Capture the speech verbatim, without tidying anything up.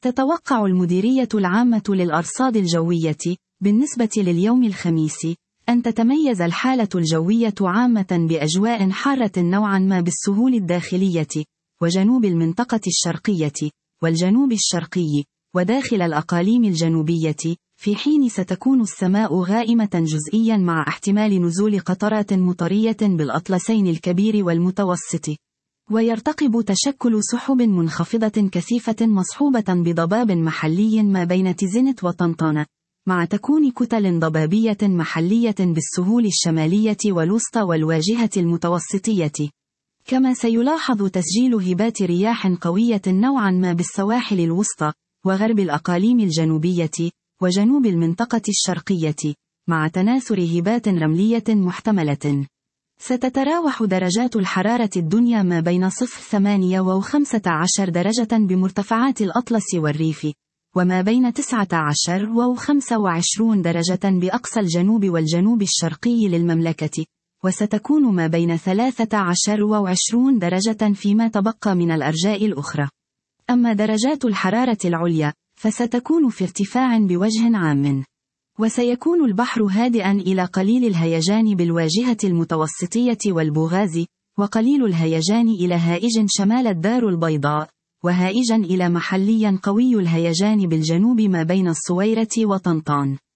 تتوقع المديرية العامة للأرصاد الجوية بالنسبة لليوم الخميس أن تتميز الحالة الجوية عامة بأجواء حارة نوعا ما بالسهول الداخلية وجنوب المنطقة الشرقية والجنوب الشرقي وداخل الأقاليم الجنوبية، في حين ستكون السماء غائمة جزئيا مع احتمال نزول قطرات مطرية بالأطلسين الكبير والمتوسط. ويرتقب تشكل سحب منخفضة كثيفة مصحوبة بضباب محلي ما بين تيزنت وطنطان، مع تكون كتل ضبابية محلية بالسهول الشمالية والوسطى والواجهة المتوسطية. كما سيلاحظ تسجيل هبات رياح قوية نوعا ما بالسواحل الوسطى وغرب الأقاليم الجنوبية وجنوب المنطقة الشرقية، مع تناثر هبات رملية محتملة. ستتراوح درجات الحرارة الدنيا ما بين صفر ثمانية وخمسة عشر درجة بمرتفعات الأطلس والريف، وما بين تسعة عشر وخمسة وعشرين درجة بأقصى الجنوب والجنوب الشرقي للمملكة، وستكون ما بين ثلاثة عشر وعشرين درجة فيما تبقى من الأرجاء الأخرى. أما درجات الحرارة العليا فستكون في ارتفاع بوجه عام. وسيكون البحر هادئا إلى قليل الهيجان بالواجهة المتوسطية والبوغاز، وقليل الهيجان إلى هائج شمال الدار البيضاء، وهائجا إلى محليا قوي الهيجان بالجنوب ما بين الصويرة وطنطان.